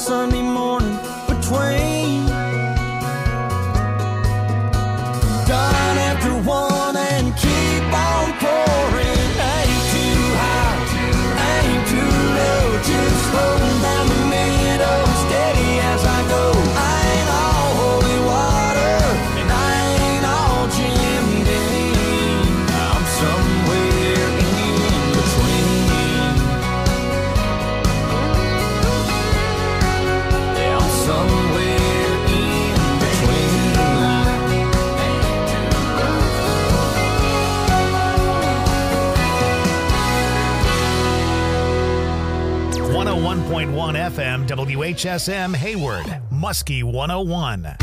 Sunday morning between done after one and keep on pouring. Ain't too high, ain't too low, just floating down the middle, steady as I go. I ain't all holy water, and I ain't all Jim Dean. I'm somewhere in between. Yeah, I'm somewhere in between. 101.1 FM WHSM Hayward, Muskie 101.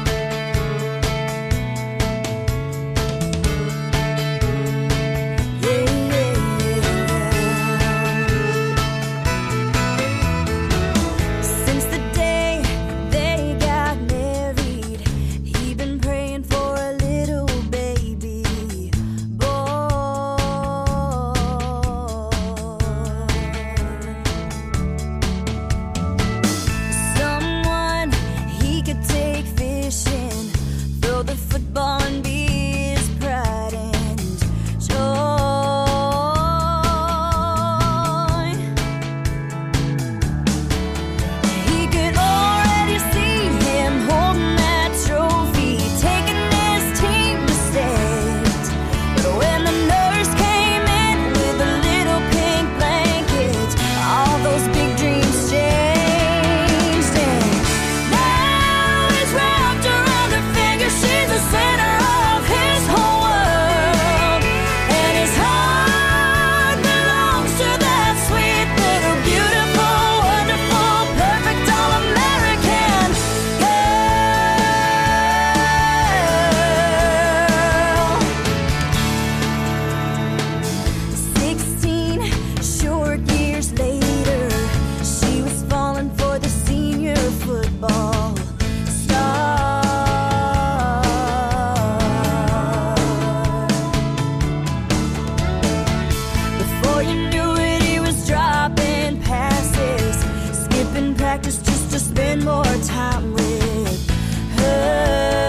Since the day they got married, he been praying for a little baby boy. Someone he could take fishing, throw the football and be his pride and joy. He could already see him holding that trophy, taking his team to state. But when the nurse came in with a little pink blanket, all those big dreams changed. And now he's wrapped around her finger. She's the center of his whole world, and his heart belongs to that sweet little beautiful, wonderful, perfect all-American girl. 16 short years later, she was falling for the senior football star. Before you knew it, he was dropping passes, skipping practice just to spend more time with her.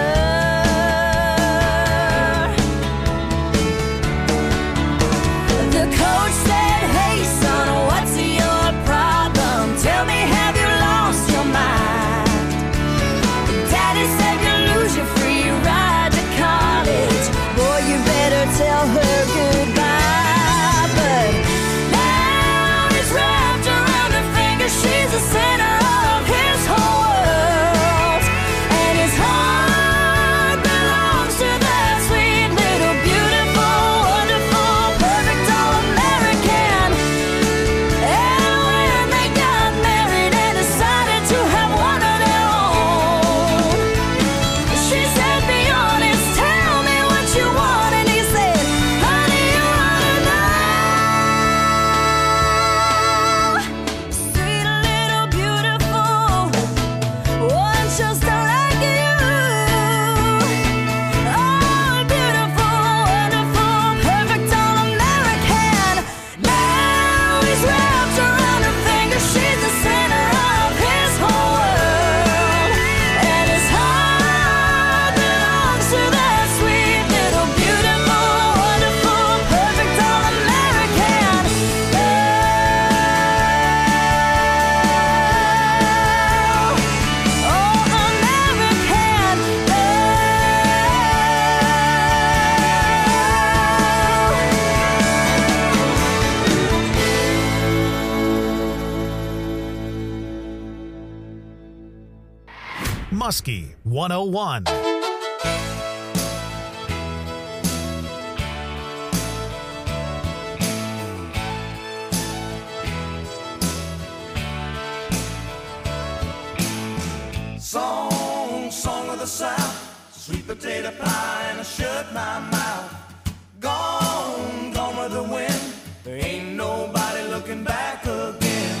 The coach said, "Hey son, what's your problem? Tell me, have you lost your mind?" Daddy said, "You lose your free ride to college. Boy, you better tell her goodbye." But now he's wrapped around her finger. She's the center of his whole world, and his heart belongs to that sweet little beautiful, wonderful, perfect all-American. And when they got married and decided to have one of their own, she said, "Be honest, tell me what you want." And he said, "Honey, you ought to know. Sweet little beautiful one just like you. Oh, beautiful, wonderful, perfect all-American." Now he's wrapped around her finger. She's the center of his whole world, and his heart belongs to that sweet little beautiful, wonderful, perfect all-American girl. Oh, American Muskie 101. Song of the South, sweet potato pie and a shut my mouth. Gone with the wind. There ain't nobody looking back again.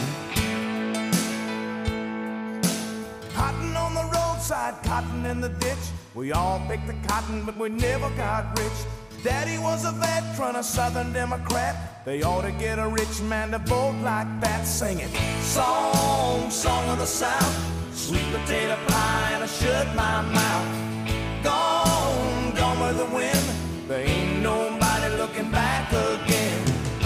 Cotton on the roadside, cotton in the ditch. We all picked the cotton, but we never got rich. Daddy was a veteran, a Southern Democrat. They ought to get a rich man to vote like that, singing song, song of the South, sweet potato pie and I shut my mouth. Gone, gone with the wind, there ain't nobody looking back again.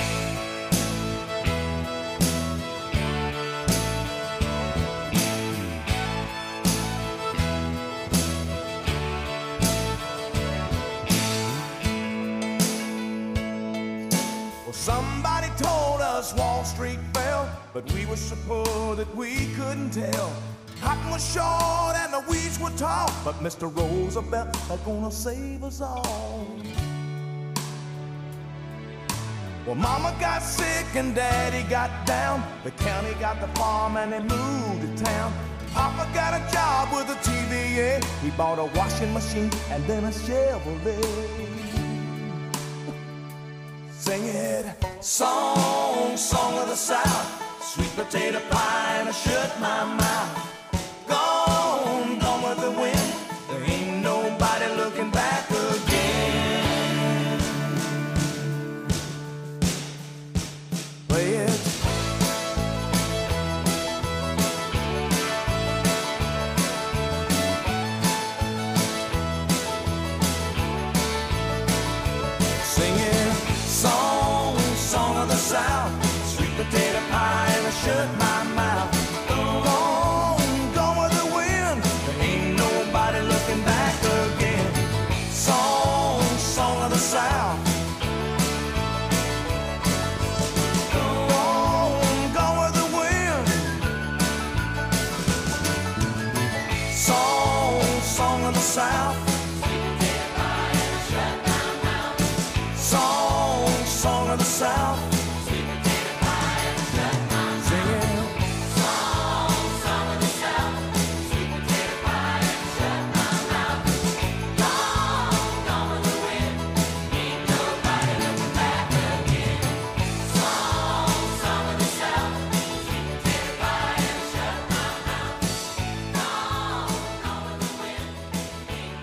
Somebody told us Wall Street fell, but we were so poor that we couldn't tell. Cotton was short and the weeds were tall, but Mr. Roosevelt is gonna save us all. Well, Mama got sick and Daddy got down. The county got the farm and they moved to town. Papa got a job with a TVA. He bought a washing machine and then a Chevrolet. Sing it, song, song of the South, sweet potato pie and I shut my mouth. Gone, gone with the wind, there ain't nobody looking back again. Play it. Sing it. Song, song of the South, sweet potato pie and I shut my mouth. Gone, gone with the wind, there ain't nobody looking back again. Song, song of the South. Gone, gone with the wind. Song, song of the South. Song, song of the South. Sweet potato pie and shut my mouth. Singing. Song, song of the South. Sweet potato pie and shut my mouth. Gone, gone with the wind. Ain't nobody looking back again. Song, song of the South. Sweet potato pie and shut my mouth. Gone, gone with the wind. Ain't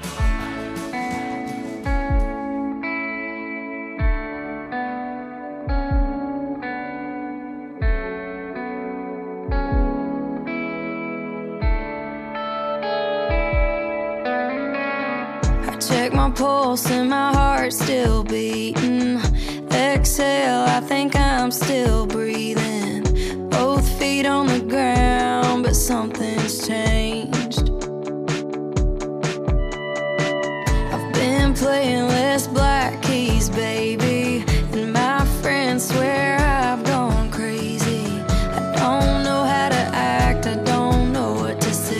Check my pulse and my heart's still beating. Exhale, I think I'm still breathing. Both feet on the ground, but something's changed. I've been playing less black keys, baby, and my friends swear I've gone crazy. I don't know how to act, I don't know what to say.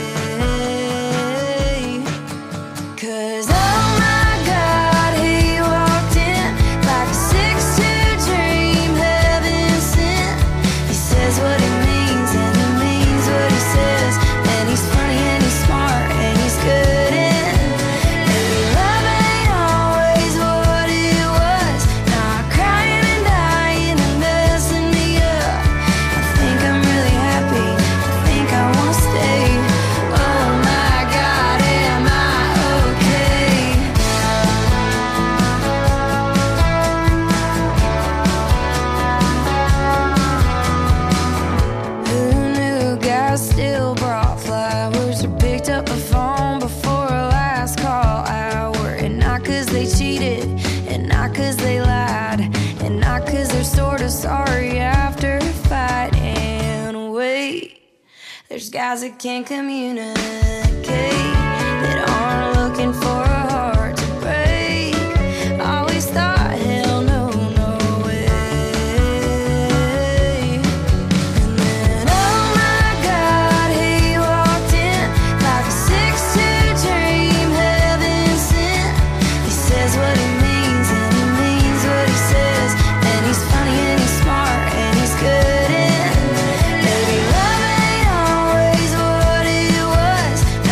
'Cause oh my God, he walked in like a 6'2" dream, heaven sent. He says what he means and he means what he says. And he's funny and he's smart and he's good and maybe love ain't always what it was. Not crying and dying and messing me up. I think I'm really happy, I think I wanna stay. Oh my God, am I okay? Who knew guys still brought flowers or picked up the phone before a last call hour? And not 'cause they cheated, and not 'cause they lied, and not 'cause they're sorta sorry after a fight. And wait, there's guys that can't communicate, that aren't looking for a heart to break. Always thought, hell no, no way. And then oh my God, he walked in like a 6'2" dream, heaven sent. He says what he means and he means what he says. And he's funny and he's smart and he's good and maybe love ain't always what it was.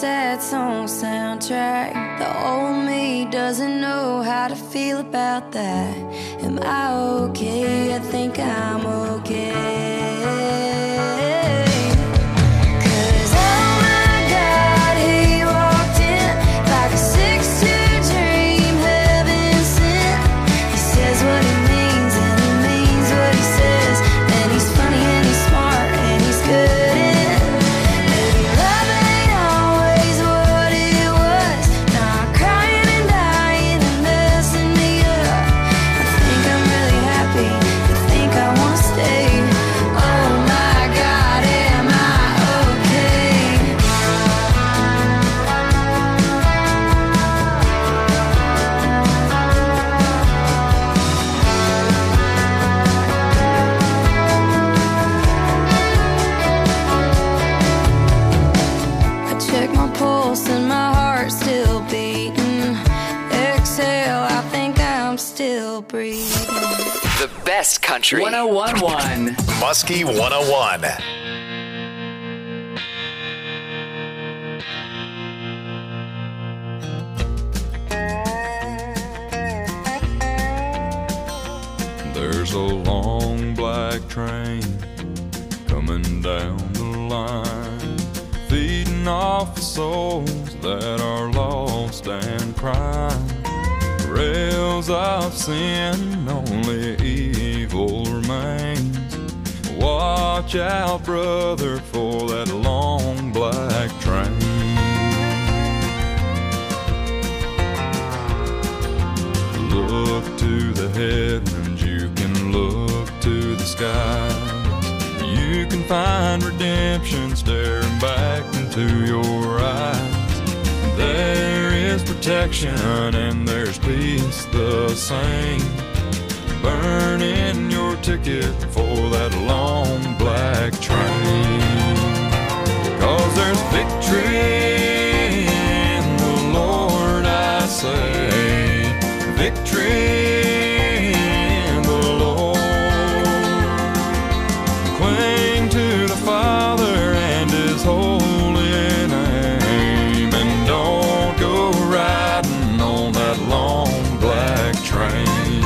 sad song soundtrack. The old me doesn't know how to feel about that. Am I okay? I think I'm okay. The best country. 101.1. Muskie 101. There's a long black train coming down the line, feeding off the souls that are lost and crying. Rails of sin, only evil remains. Watch out, brother, for that long black train. Look to the headlands, you can look to the skies. You can find redemption staring back into your eyes. There is protection and there's peace the same. Burn in your ticket for that long black train. 'Cause there's victory in the Lord, I say. Victory in the Lord. Cling to the Father and His holy name, and don't go riding on that long black train.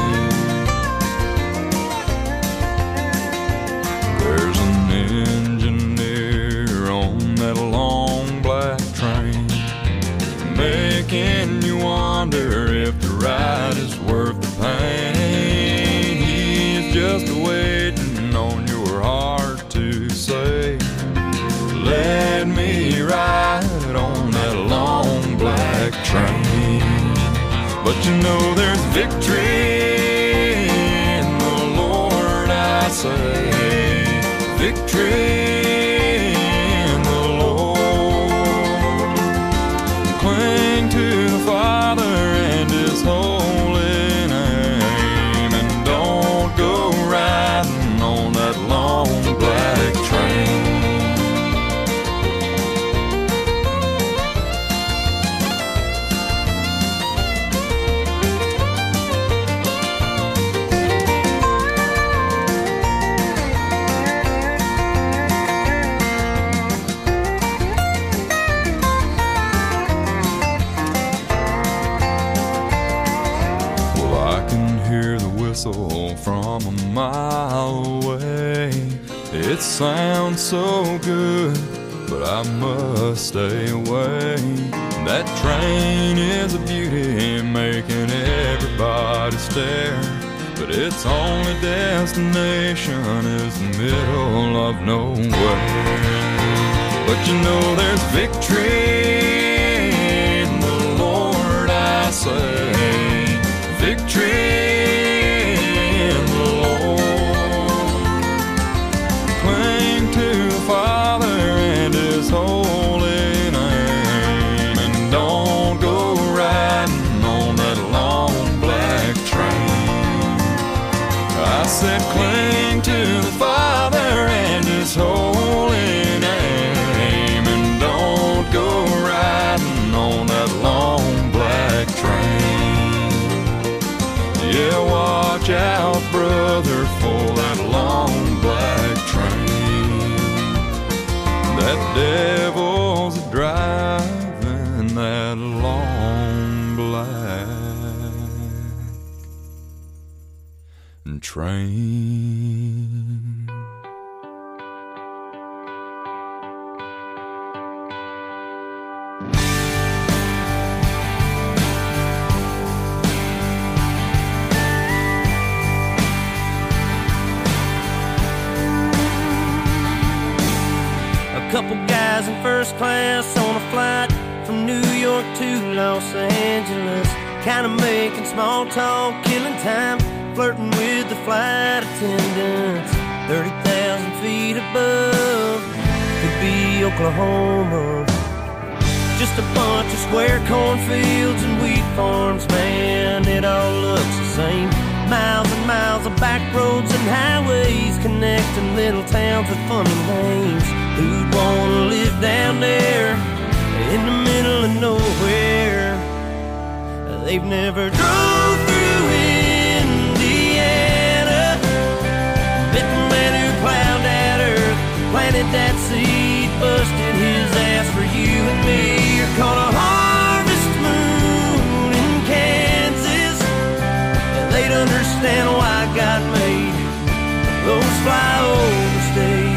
There's an engineer on that long black train, making you wonder if the ride is worth the pain. He's just waiting on your heart to say, let me ride on that long black train. But you know there's victory in the Lord, I say. Victory in the Lord. Cling to the Father and His holy name, and don't go riding on that long black train. From a mile away, it sounds so good, but I must stay away. That train is a beauty, making everybody stare, but its only destination is the middle of nowhere. But you know there's victory in the Lord, I say. Victory. Father and His holy name, and don't go riding on that long black train. I said cling to the Father and His holy name, and don't go riding on that long black train. Yeah, watch out, brother, for that long black train. That devil's a driving train. A couple guys in first class on a flight from New York to Los Angeles, kind of making small talk, killing time, flirting with the flight attendants. 30,000 feet above, could be Oklahoma. Just a bunch of square cornfields and wheat farms, man, it all looks the same. Miles and miles of back roads and highways connecting little towns with funny names. Who'd wanna live down there in the middle of nowhere? They've never drove through Indiana, met the man who plowed that earth, planted that seed, busted his ass for you and me. You're caught a harvest moon in Kansas, and they'd understand why God made those flyover states.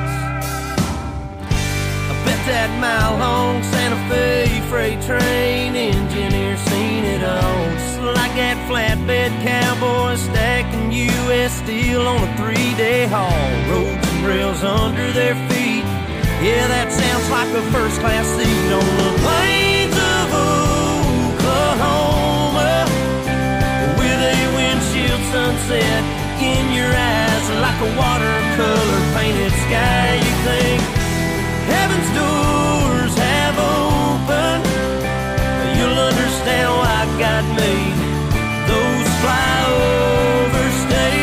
That mile-long Santa Fe freight train engineer seen it all. Just like that flatbed cowboy stacking U.S. steel on a 3-day haul. Roads and rails under their feet. Yeah, that sounds like a first-class seat on the plains of Oklahoma, with a windshield sunset in your eyes like a watercolor painted sky. You think heaven's doors have opened, you'll understand why God made those flyover states.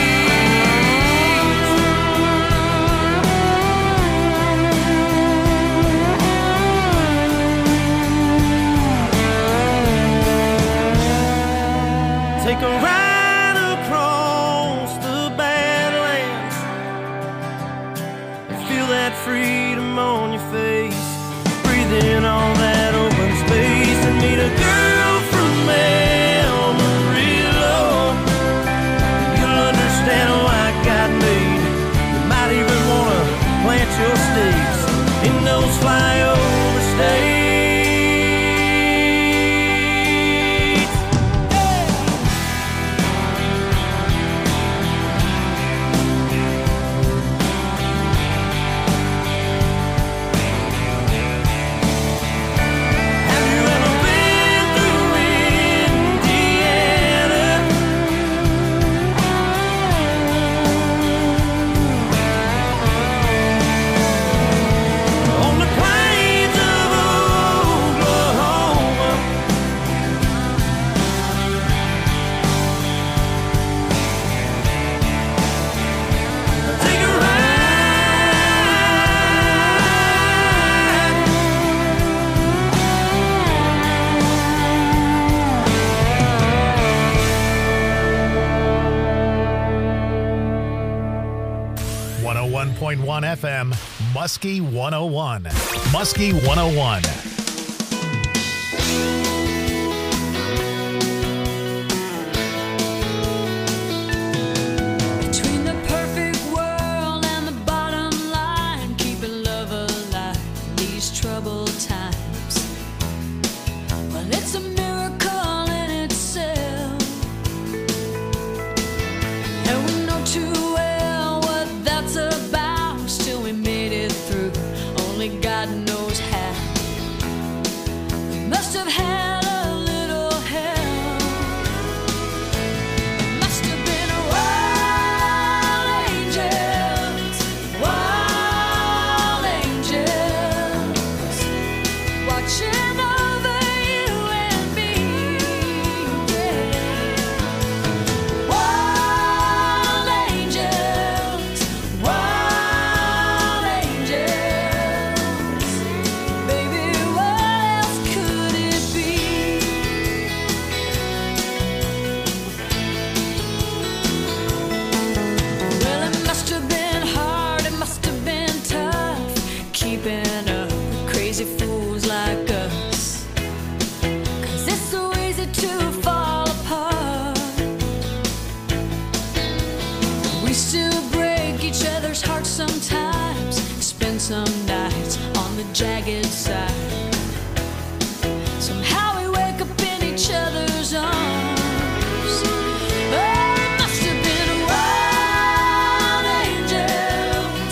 Take a ride across the Badlands and feel that freedom on your face, breathe in all that open space, and meet a girl from Amarillo. You'll understand why God made you might even want to plant your stakes in those flyover states. FM, Muskie 101. Muskie 101. Between the perfect world and the bottom line, keeping love alive in these troubled times. Well, it's a miracle in itself, and we know too well what that's about. Still we made it through, only God knows how. We must have had a little help. Must have been wild angels, watching over you and me. Yeah. Wild angels, baby, what else could it be? Well, it must have been hard, it must have been tough, keeping up with crazy fools like us. 'Cause it's so easy to fall apart. jagged side. Somehow we wake up in each other's arms. Oh, it must have been wild angels,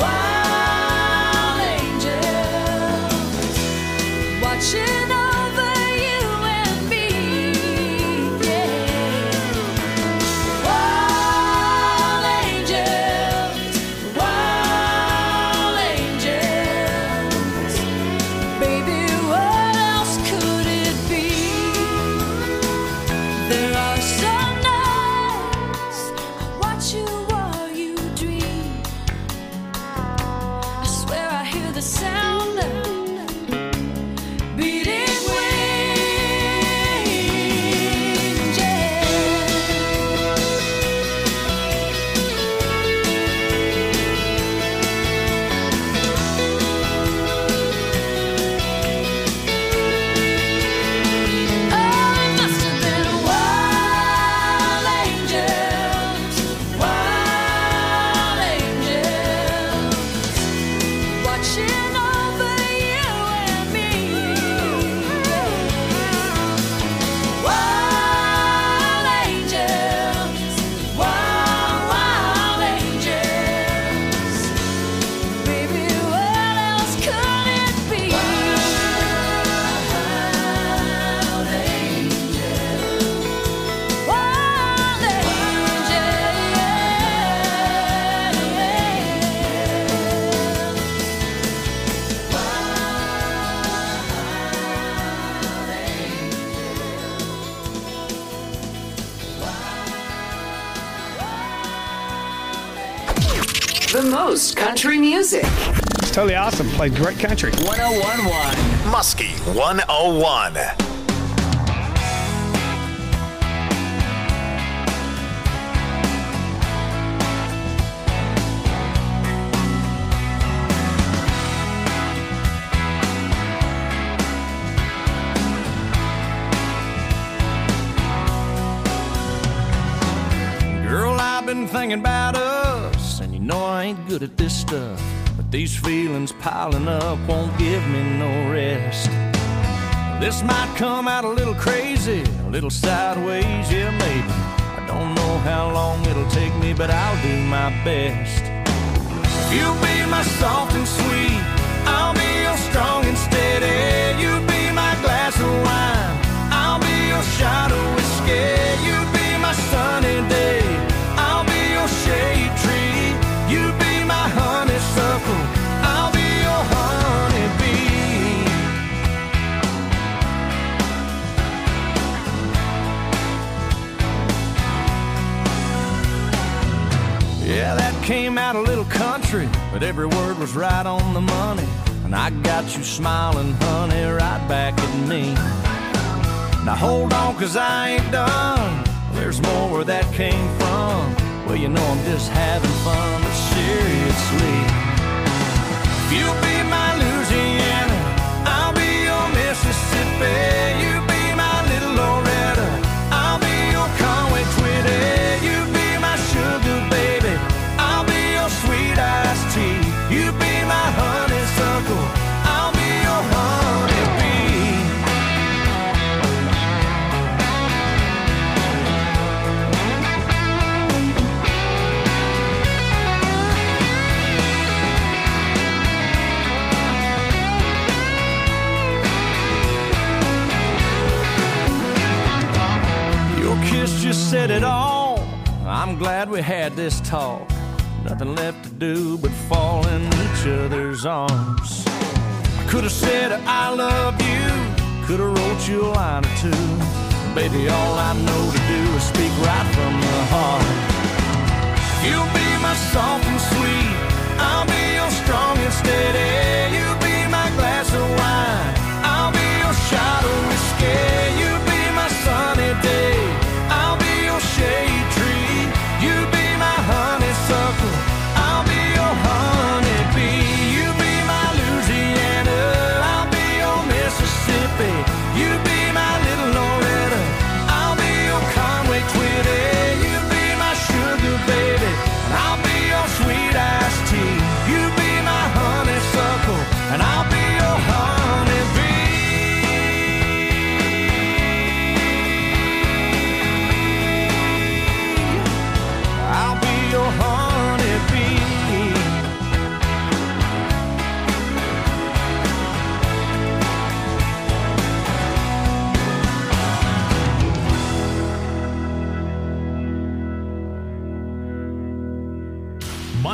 watching over you and me. Yeah. Wild angels, baby, what else could it be? There are some nights I watch you while you dream. I swear I hear the sound of beating wings, yeah. Oh, it must have been wild angels, watching over you and me. Wild angels, baby, what else could it be? Wild angels, The most country music. It's totally awesome. Played great country. 1011. Muskie 101. Girl, I've been thinking about us, and you know I ain't good at this stuff. But these feelings piling up won't give me no rest. This might come out a little crazy, a little sideways, yeah, maybe. I don't know how long it'll take me, but I'll do my best. You'll be my soft and sweet, I'll be your strong and steady. You'll be my glass of wine, I'll be your shot of whiskey. You'll be my sunny day, I'll be your shade tree. You be my honeysuckle, I'll be your honeybee. Yeah, that came out a little country, but every word was right on the money. And I got you smiling, honey, right back at me. Now hold on, 'cause I ain't done. There's more where that came from. Well, you know I'm just having fun, but seriously. You'll be my Louisiana, I'll be your Mississippi. You be my little Loretta, I'll be your Conway Twitty. You be my sugar baby, I'll be your sweet iced tea. You be my honeysuckle, I'll be your honeybee. Your kiss just said it all. I'm glad we had this talk. Nothing left to do but fall in each other's arms. I could have said I love you, could have wrote you a line or two. Baby, all I know to do is speak right from the heart. You'll be my soft and sweet, I'll be your strong and steady. You'll be my glass of wine, I'll be your shot of whiskey. You'll be my sunny day, I'll be your shade tree. You be my honeysuckle, I'll be your honeybee. You be my Louisiana, I'll be your Mississippi. You be my little Loretta, I'll be your Conway Twitty. You be my sugar baby, and I'll be your sweet iced tea. You be my honeysuckle, and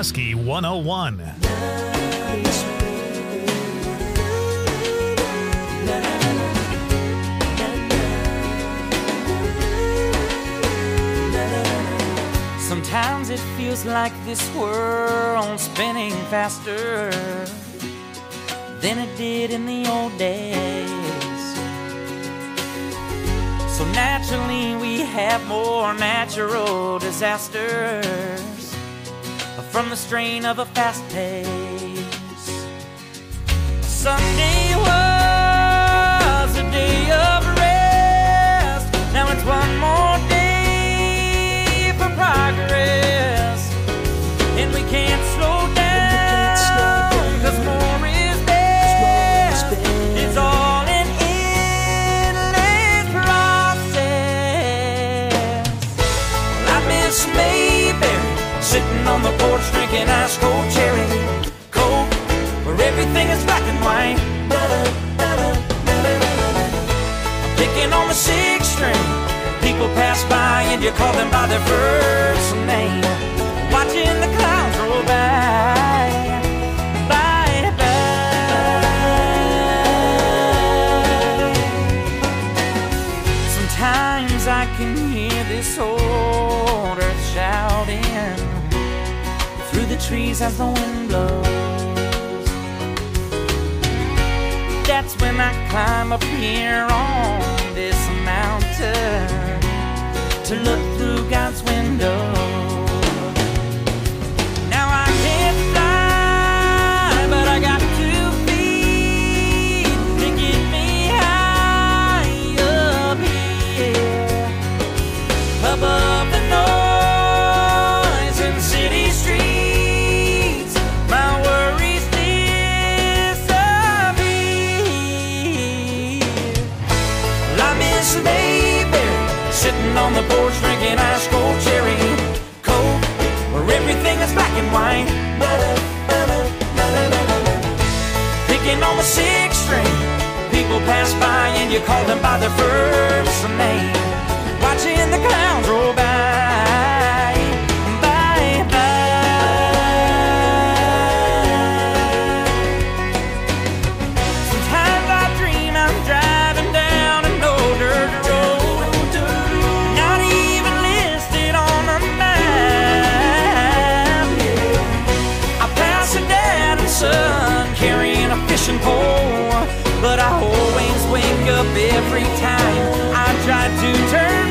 Muskie 101. Sometimes it feels like this world's spinning faster than it did in the old days. So naturally we have more natural disasters from the strain of a fast pace. Sunday was a day of rest. Now it's one more day for progress, and we can't slow down, 'cause more is best. It's all an endless process. Well, I miss Mayberry, sitting on the porch drinking ice cold cherry Coke, where everything is black and white. Picking on the sixth string, people pass by and you call them by their first name. Watching the clouds roll by, by, by. Sometimes I can hear this old earth shouting through the trees as the wind blows. That's when I climb up here on this mountain to look through God's window. Now I can't fly, but I got 2 feet to get me high up here, above the noise in city streets. My worries disappear. Well, I miss Mayberry, sitting on the porch drinking ice cold cherry Coke, where everything is black and white. Picking on the sixth string, people pass by and you call them by their first name. Watching the clouds roll by, by, by. Sometimes I dream I'm driving down an old dirt road, not even listed on the map. I pass a dad and son carrying a fishing pole, but I always wake up every time I try to turn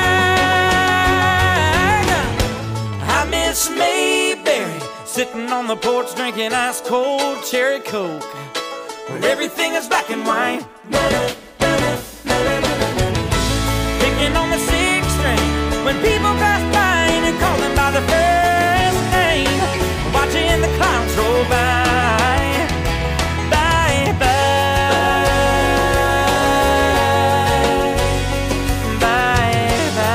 back. I miss Mayberry, sitting on the porch drinking ice cold cherry Coke, where everything is black and white. Picking on the sixth string, when people pass by and you call them by their first name. Watching the clouds roll by, by, by, by, by.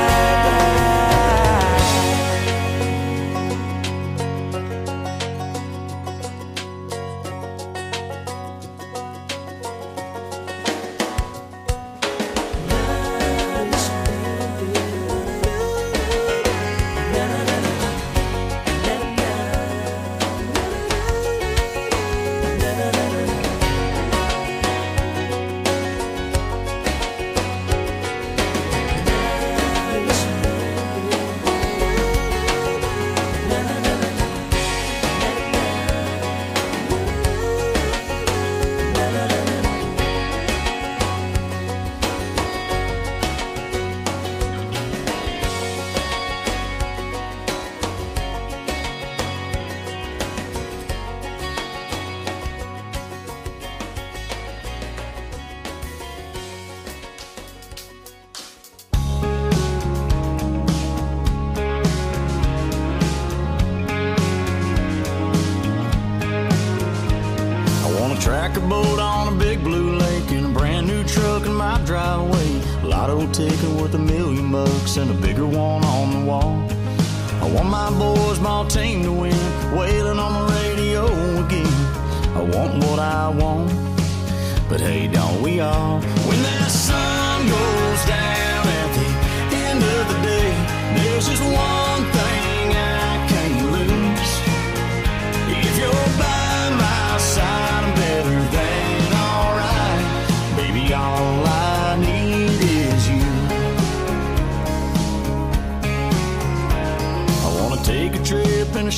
Track a boat on a big blue lake in a brand new truck in my driveway. Lotto ticket worth $1 million and a bigger one on the wall. I want my boys, my team to win, wailing on the radio again. I want what I want, but hey, don't we all? When that sun goes down at the end of the day, there's just one thing I can't lose.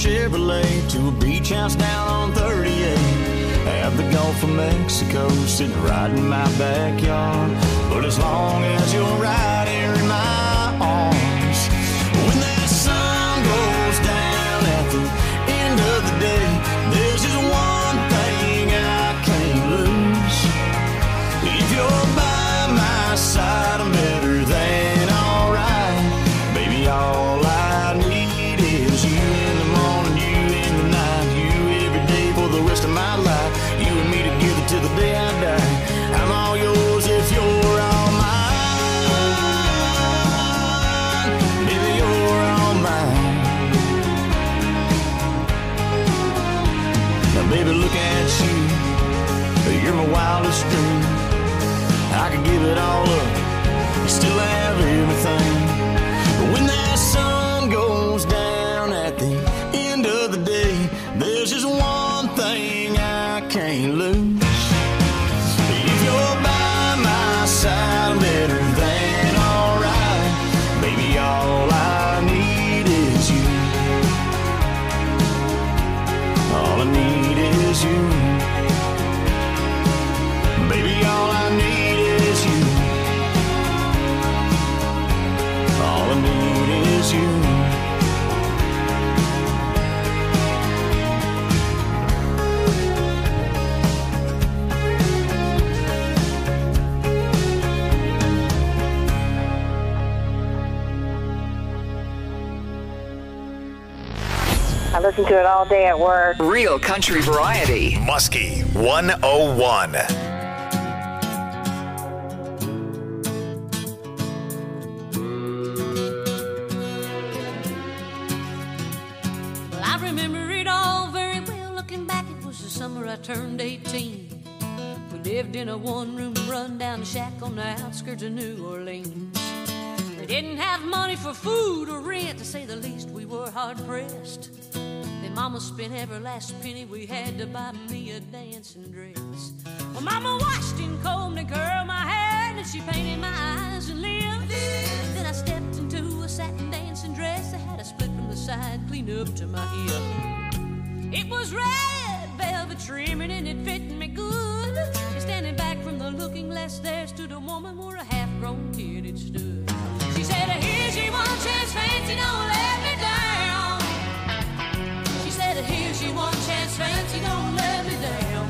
Chevrolet to a beach house down on 38. Have the Gulf of Mexico sitting right in my backyard. But as long as you're right here in my arms, when that sun goes down at the end of the day, there's just one thing I can't lose. If you're by my side, I'm better than alright. Baby, all I need is you in the morning, you in the night, you every day for the rest of my life. You and me together till the day I die. I'm all yours if you're all mine. Baby, you're all mine. Now, baby, look at you. You're my wildest dream. I could give it all up, you still have everything. But when that sun goes down at the end of the day, there's just one thing I can't lose. If you're by my side, I'm better than alright. Baby, all I need is you. All I need is you. Baby, all I need is you. All I need is you. I listen to it all day at work. Real country variety. Muskie 101. Well, I remember it all very well. Looking back, it was the summer I turned 18. We lived in a one-room run-down shack on the outskirts of New Orleans. We didn't have money for food or rent, to say the least. We were hard-pressed. Then Mama spent every last penny we had to buy me a dancing dress. Well, Mama washed and combed and curled my hair, and she painted my eyes and lips. Then I stepped into a satin dancing dress that had a split from the side, clean up to my hip. It was red velvet trimming and it fit me good. And standing back from the looking glass, there stood a woman where a half-grown kid had stood. She said, here's your one chance, fancy, don't let me down. She said, here's your one chance, fancy, don't let me down.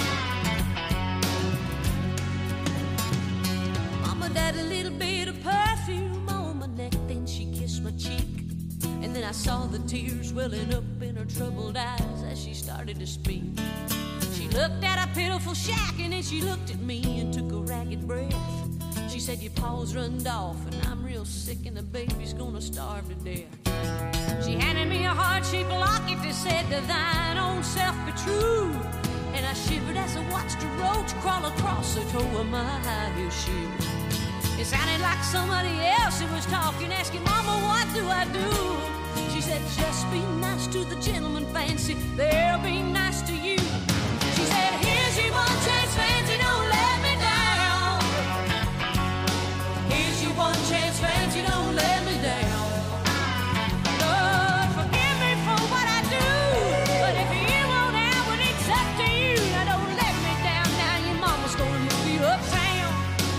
Mama died a little bit of perfume on my neck, then she kissed my cheek. And then I saw the tears welling up in her troubled eyes as she started to speak. She looked at a pitiful shack and then she looked at me and took a ragged breath. She said, your paws runned off and I'm real sick and the baby's gonna starve to death. She handed me a heart-shaped locket that said, to thine own self be true. And I shivered as I watched a roach crawl across the toe of my high-heel shoe. It sounded like somebody else who was talking, asking, Mama, what do I do? She said, just be nice to the gentleman, fancy, they'll be nice to you. She said, here's your one chance, fancy, don't let me down. Here's your one chance, fancy, don't let me down. Lord, forgive me for what I do, but if you won't have it, it's up to you. Now don't let me down, now your mama's gonna move you uptown.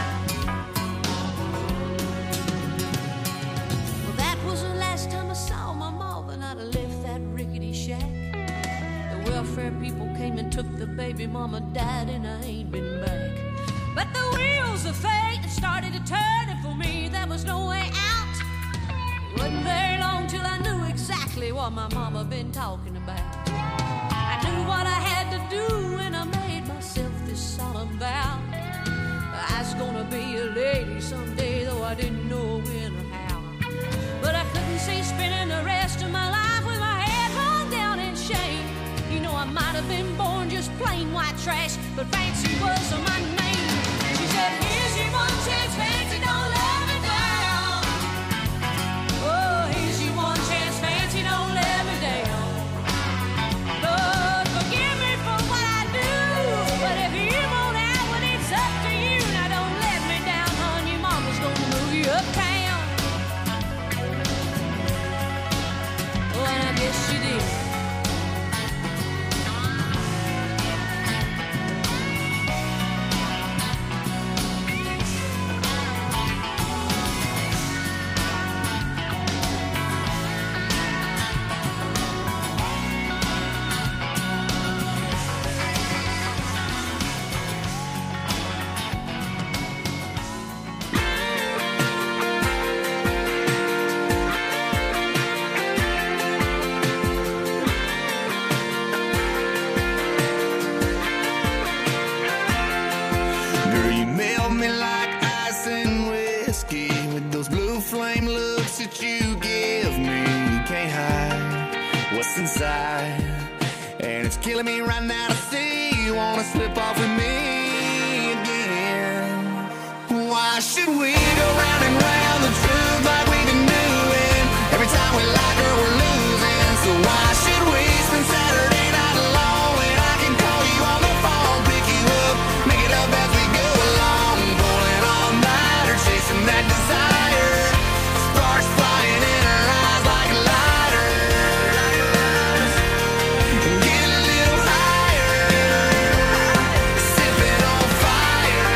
Well, that was the last time I saw my mom, and I'd have left that rickety shack. The welfare people came and took the baby, mama died and I ain't been back. But the wheels of fate started to turn, and for me there was no way out. It wasn't very long till I knew exactly what my mama been talking about. I knew what I had to do and I made myself this solemn vow. I was gonna be a lady someday, though I didn't know when or how. But I couldn't see spending the rest of my life with my head hung down in shame. You know, I might have been born just plain white trash, but fancy was my name. She said, here's your one chance, fancy, don't let me down. Oh, here's your one chance, fancy, don't let me down. Lord, forgive me for what I do, but if you won't have it, it's up to you. Now don't let me down, hon, your mama's gonna move you uptown. Oh, and I guess she did. should we go round and round the truth like we've been doing? Every time we like her, we're losing. So why should we spend Saturday night alone when I can call you on the phone, pick you up, make it up as we go along, pulling all night or chasing that desire. Sparks flying in her eyes like lighters. Get a little higher, sipping on fire.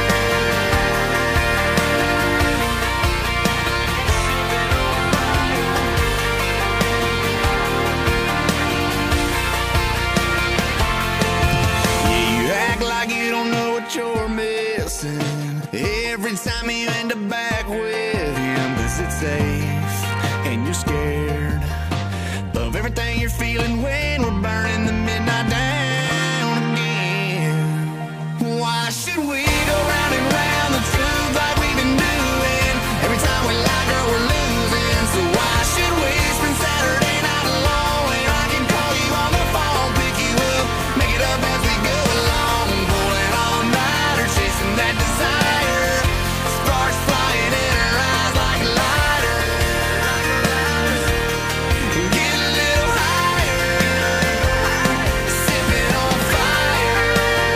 You act like you don't know what you're missing every time you end up back with him, 'cause it's safe and you're scared of everything you're feeling when we're burning the midnight down again. Why should we go round and round the truth like we've been doing? Every time we like her, we're losing. So why should we spend Saturday night alone when I can call you on the phone, pick you up, make it up as we go along, pulling all night or chasing that desire. Sparks flying in her eyes like lighters. Get a little higher, sipping on fire.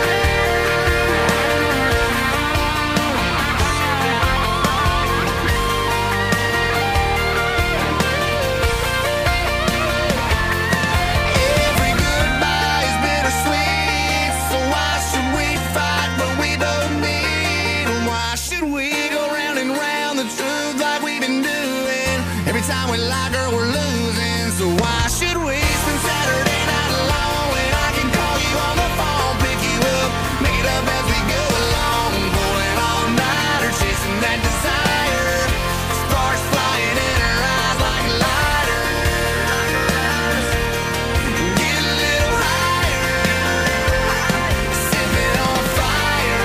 Every goodbye is bittersweet, so why should we fight what we both need? And why should we go round and round the truth like we've been doing? Every time we like her, we're losing. So why should we spend Saturday night alone when I can call you on the phone, pick you up, make it up as we go along, pulling all night or chasing that desire. Sparks flying in her eyes like lighters. Get a little higher, sipping on fire.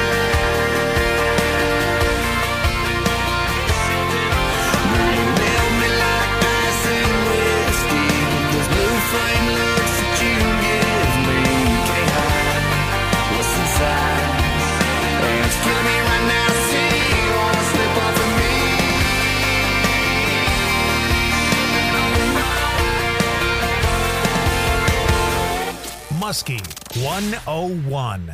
Will you melt me like ice and whiskey? Those blue flame looks that you give me, can't hide what's inside. And it's killing me right now to see you wanna slip off of me. Muskie 101.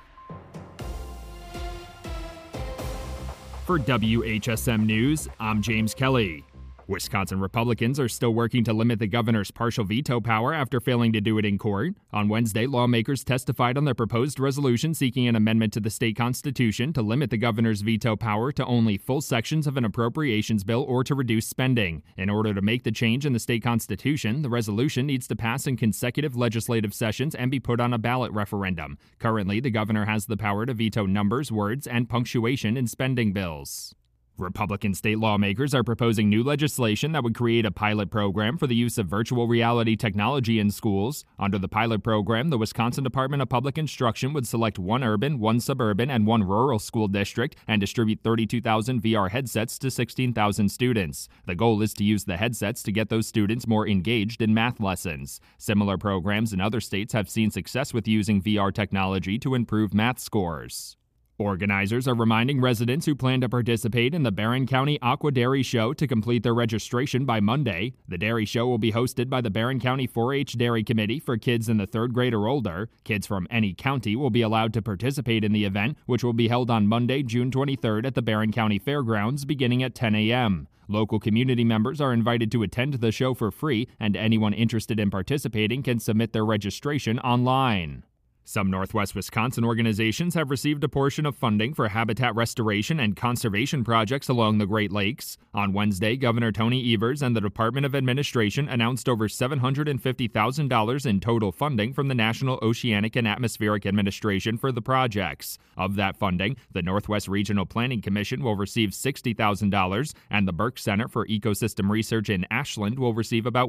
For WHSM News, I'm James Kelly. Wisconsin Republicans are still working to limit the governor's partial veto power after failing to do it in court. On Wednesday, lawmakers testified on their proposed resolution seeking an amendment to the state constitution to limit the governor's veto power to only full sections of an appropriations bill or to reduce spending. In order to make the change in the state constitution, the resolution needs to pass in consecutive legislative sessions and be put on a ballot referendum. Currently, the governor has the power to veto numbers, words, and punctuation in spending bills. Republican state lawmakers are proposing new legislation that would create a pilot program for the use of virtual reality technology in schools. Under the pilot program, the Wisconsin Department of Public Instruction would select one urban, one suburban, and one rural school district and distribute 32,000 VR headsets to 16,000 students. The goal is to use the headsets to get those students more engaged in math lessons. Similar programs in other states have seen success with using VR technology to improve math scores. Organizers are reminding residents who plan to participate in the Barron County Aqua Dairy Show to complete their registration by Monday. The dairy show will be hosted by the Barron County 4-H Dairy Committee for kids in the 3rd grade or older. Kids from any county will be allowed to participate in the event, which will be held on Monday, June 23rd at the Barron County Fairgrounds beginning at 10 a.m. Local community members are invited to attend the show for free, and anyone interested in participating can submit their registration online. Some Northwest Wisconsin organizations have received a portion of funding for habitat restoration and conservation projects along the Great Lakes. On Wednesday, Governor Tony Evers and the Department of Administration announced over $750,000 in total funding from the National Oceanic and Atmospheric Administration for the projects. Of that funding, the Northwest Regional Planning Commission will receive $60,000, and the Burke Center for Ecosystem Research in Ashland will receive about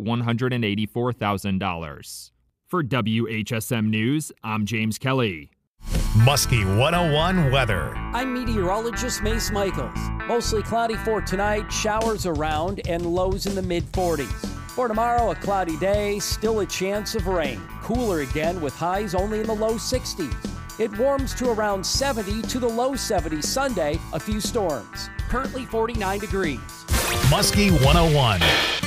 $184,000. For WHSM News, I'm James Kelly. Muskie 101 weather. I'm meteorologist Mace Michaels. Mostly cloudy for tonight, showers around, and lows in the mid-40s. For tomorrow, a cloudy day, still a chance of rain. Cooler again with highs only in the low 60s. It warms to around 70 to the low 70s Sunday, a few storms. Currently 49 degrees. Muskie 101.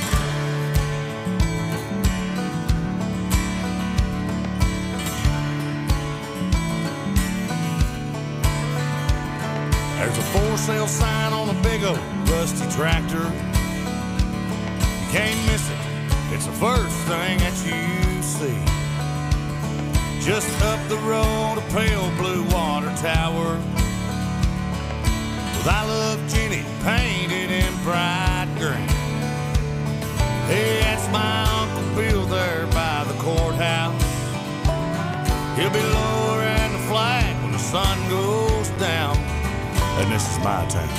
There's a for sale sign on a big old rusty tractor. You can't miss it. It's the first thing that you see. Just up the road, a pale blue water tower with I Love Jenny painted in bright green. Hey, that's my Uncle Bill there by the courthouse. He'll be lowering the flag when the sun goes down. And this is my town.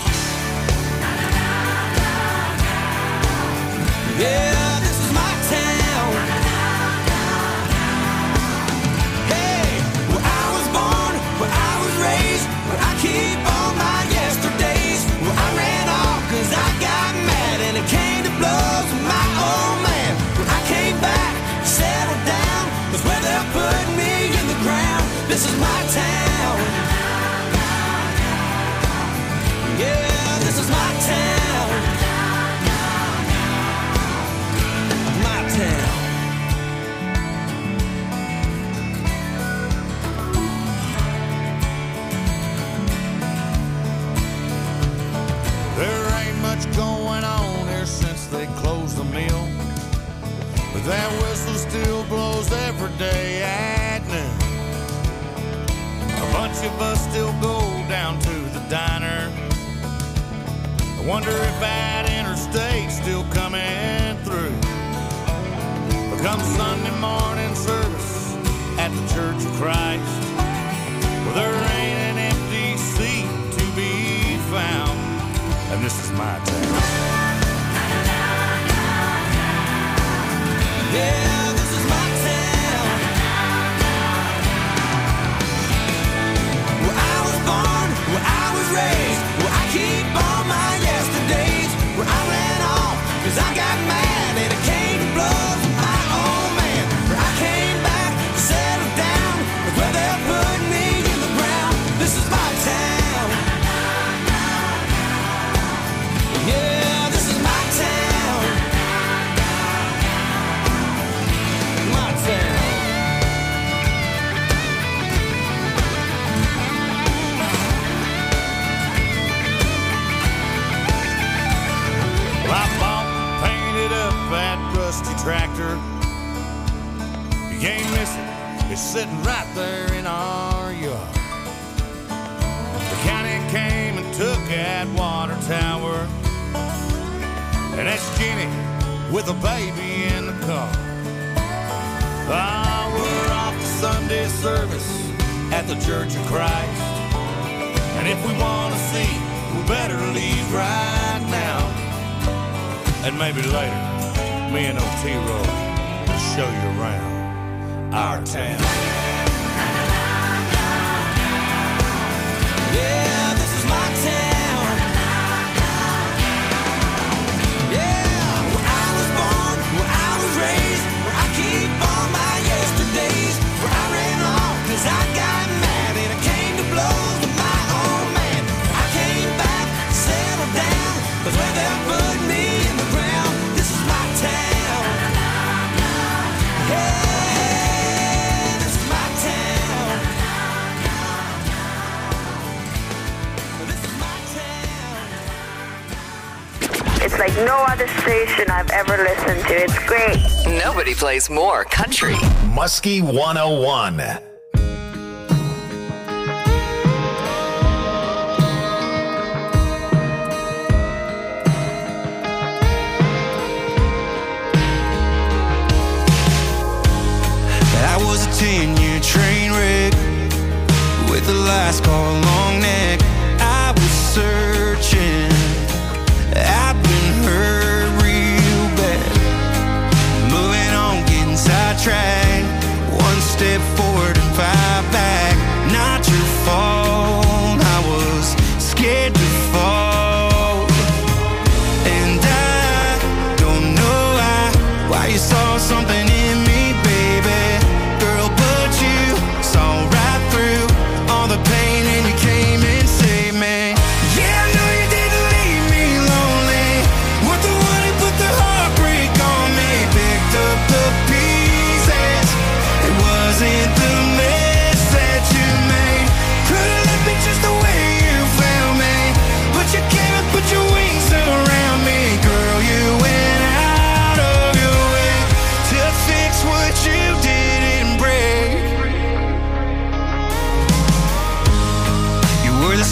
Yeah, this is my town. Hey, where I was born, where I was raised, where I keep all my yesterdays. Where I ran off cause I got mad and it came to blows with my old man. Where I came back, settled down, was where they're putting me in the ground. This is my town. Yeah, this is my town. My town. There ain't much going on here since they closed the mill, but that whistle still blows every day at noon. A bunch of us still go down to the diner. I wonder if that interstate's still coming through. But come Sunday morning service at the Church of Christ, well, there ain't an empty seat to be found. And this is my town. Yeah, this is my town. Where I was born, where I was raised, where I keep all my yesterdays. Where I ran off cause I got mad and it came to blows with my old man. Where I came back, settled down, with where they're putting me in the ground. This is my town. Yeah, this is my town. My town. I bought and painted up that rusty tractor. You can't miss it, it's sitting right there in our yard. The county came and took that water tower, and that's Jenny with a baby in the car. Ah, we're off to Sunday service at the Church of Christ, and if we want to see, we better leave right now. And maybe later, me and O-T-Roy will show you around our town. Yeah, this is my town. Yeah, where I was born, where I was raised, where I keep all my yesterdays. Where I ran off cause I got mad and it came to blows with my old man. I came back, settled down, cause where they're putting me in the ground. This is my town. Yeah, this is my town. This is my town. It's like no other station I've ever listened to. It's great. Nobody plays more country. Muskie 101. I was a 10-year train wreck with a lascar long neck. I was searching, I've been hurt real bad. Moving on, getting sidetracked. One step forward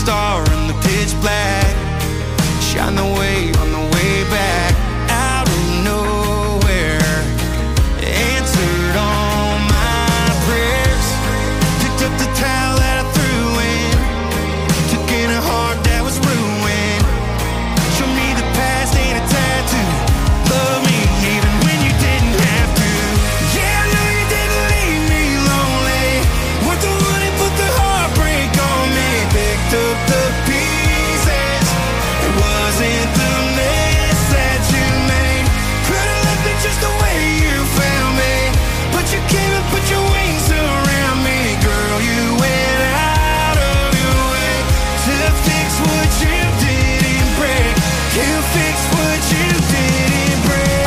star in the pitch black. Shine the way on the way back. Out of nowhere, answered all my prayers. Picked up the towel that I threw in, took in a heart that was ruined. Showed me the past ain't a tattoo. Love me even when you didn't have to. Yeah, I know you didn't leave me lonely. Weren't the one who put the heartbreak on me. Picked up the pieces. It wasn't the mess that you made. Could've left it just the way you found me, but you came and put your wings around me. Girl, you went out of your way to fix what you didn't break. You fix what you didn't break.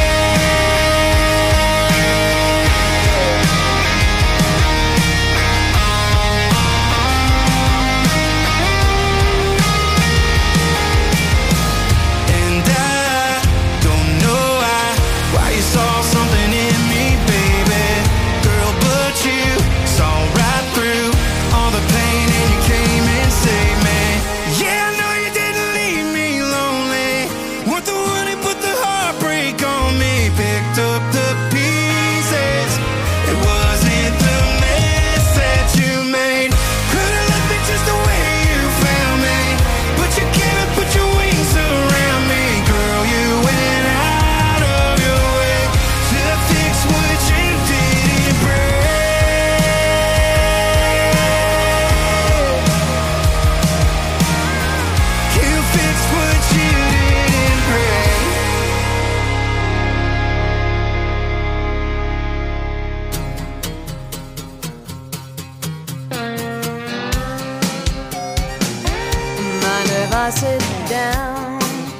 And I don't know why you saw something in me, baby. Girl, but you saw right through all the pain and you came and saved me. Yeah, I know you didn't leave me lonely. Weren't the one who put the heartbreak on me. Picked up the pieces. It wasn't the mess that you made. Could've left it just the way you found me, but you came and put your wings around me. Girl, you went out of your way to fix what you didn't break. You fixed what you didn't break. Mind if I sit down?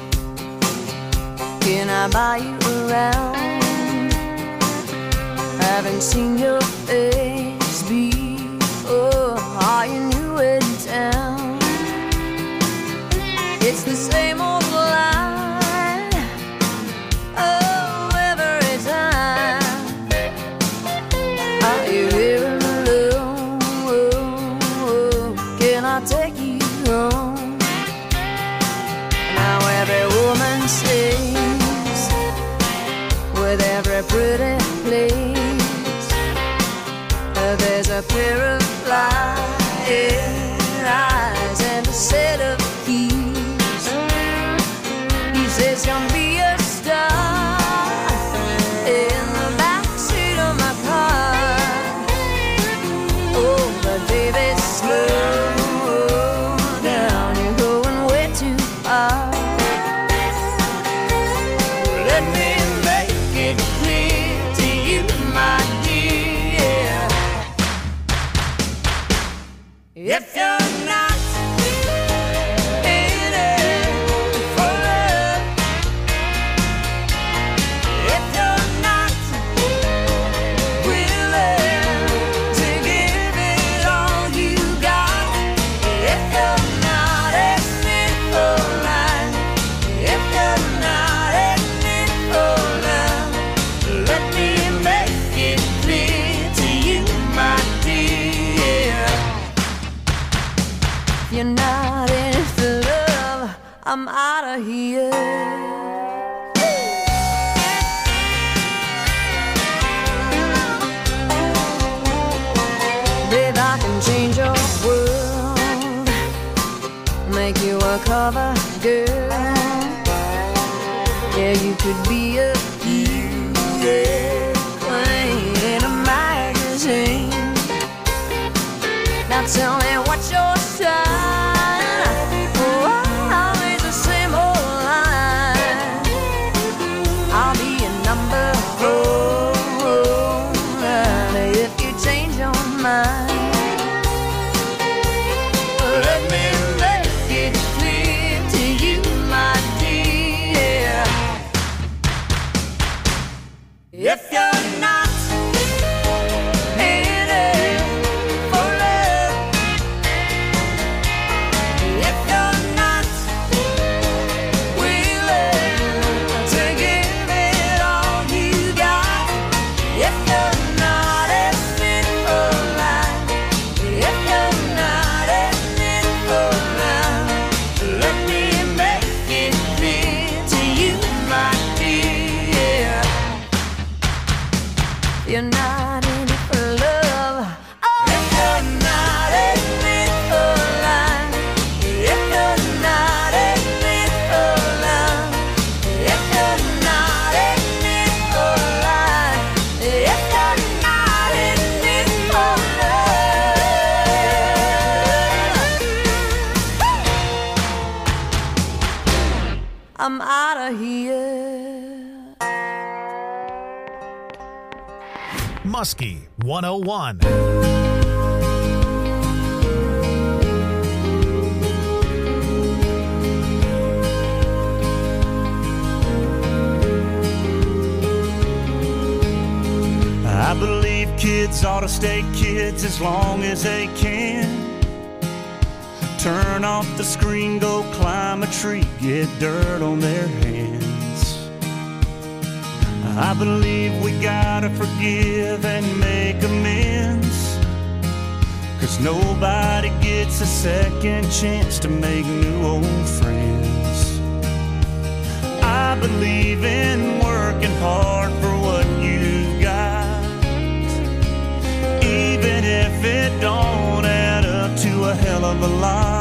Can I buy you around? Haven't seen your face before. Are you new in town? It's the same old line. Oh, every time. Are you here alone? Can I take you home? Now every woman sings with every pretty place. There's a pair of flying eyes and a set of keys. He says, "Come be a star in the backseat of my car." Oh, but baby, slow down. You're going way too far. Let me make it clear to you, my dear. If you're not in it for love, if you're not willing to give it all you got, if you're not in it for life, if you're not in it for love, let me make it clear to you, my dear. If you're not in it for love, I'm out of here. Babe, I can change your world, make you a cover girl. Yeah, you could be a queen in a magazine. Now tell me what's your sign? Oh, always the same old line. I'll be a number 4 if you change your mind. Let me make it clear to you, my dear. If you're not in it for love, I'm out of here. Muskie 101. I believe kids ought to stay kids as long as they can. Turn off the screen, go climb a tree, get dirt on their hands. I believe we gotta forgive and make amends, 'cause nobody gets a second chance to make new old friends. I believe in working hard for what you've got, even if it don't add up to a hell of a lot.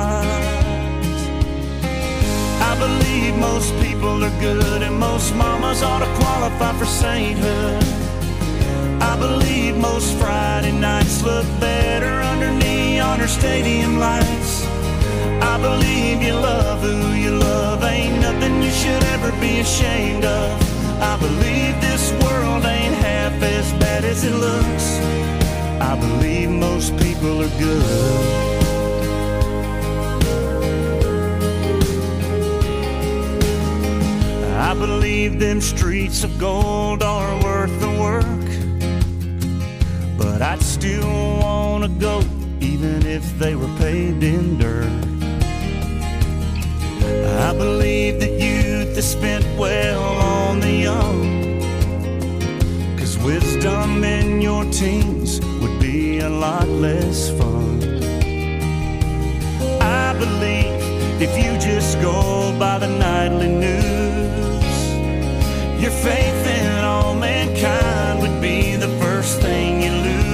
I believe most people are good and most mamas ought to qualify for sainthood. I believe most Friday nights look better under neon or stadium lights. I believe you love who you love, ain't nothing you should ever be ashamed of. I believe this world ain't half as bad as it looks. I believe most people are good. I believe them streets of gold are worth the work, but I'd still wanna go even if they were paved in dirt. I believe that youth is spent well on the young, 'cause wisdom in your teens would be a lot less fun. I believe if you just go by the nightly news, your faith in all mankind would be the first thing you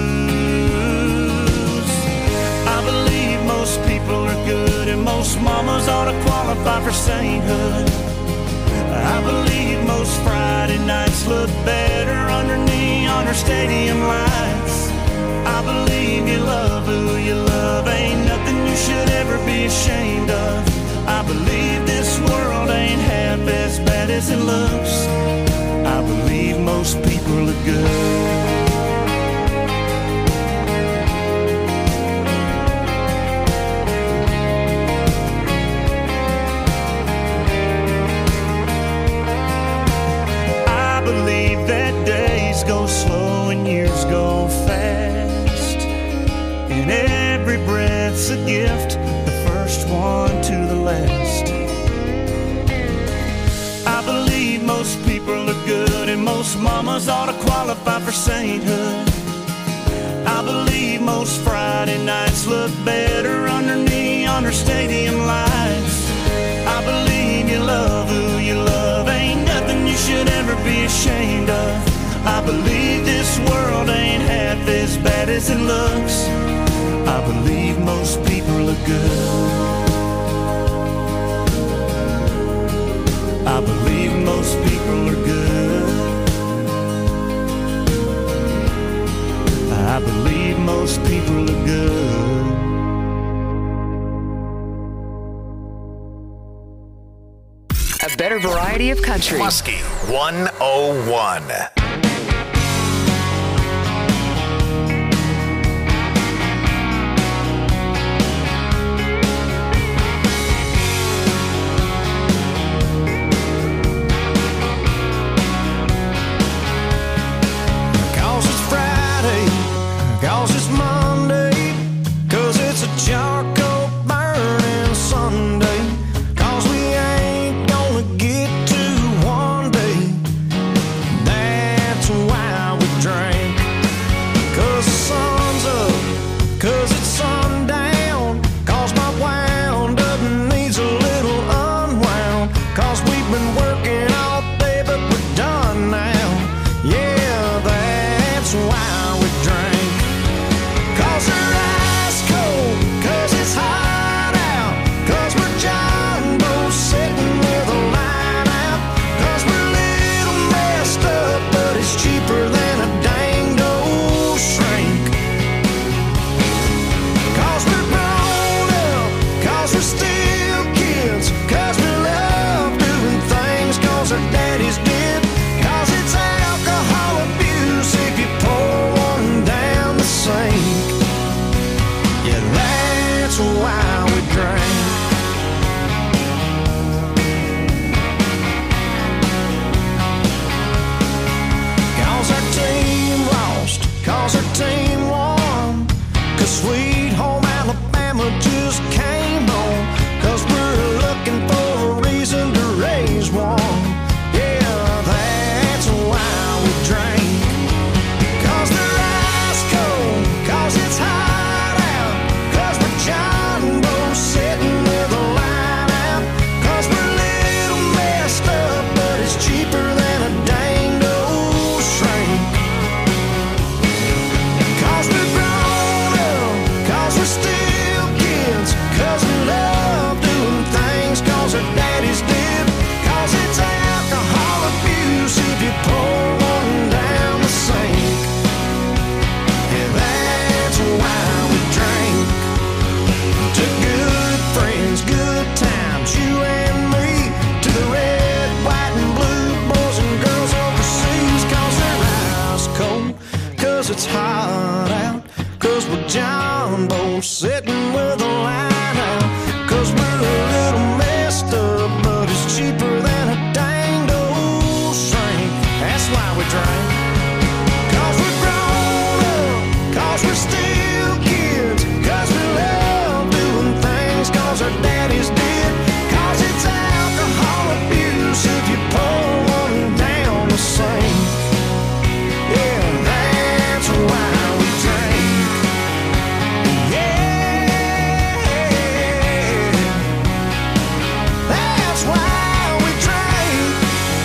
lose. I believe most people are good and most mamas ought to qualify for sainthood. I believe most Friday nights look better under neon or stadium lights. I believe you love who you love, ain't nothing you should ever be ashamed of. I believe this world ain't half as bad as it looks. I believe most people are good. I believe that days go slow and years go fast, and every breath's a gift, the first one to the last. I believe most people are good and most mamas ought to qualify for sainthood. I believe most Friday nights look better under neon or stadium lights. I believe you love who you love, ain't nothing you should ever be ashamed of. I believe this world ain't half as bad as it looks. I believe most people are good. I believe most people are good. I believe most people are good. A better variety of country. Muskie 101.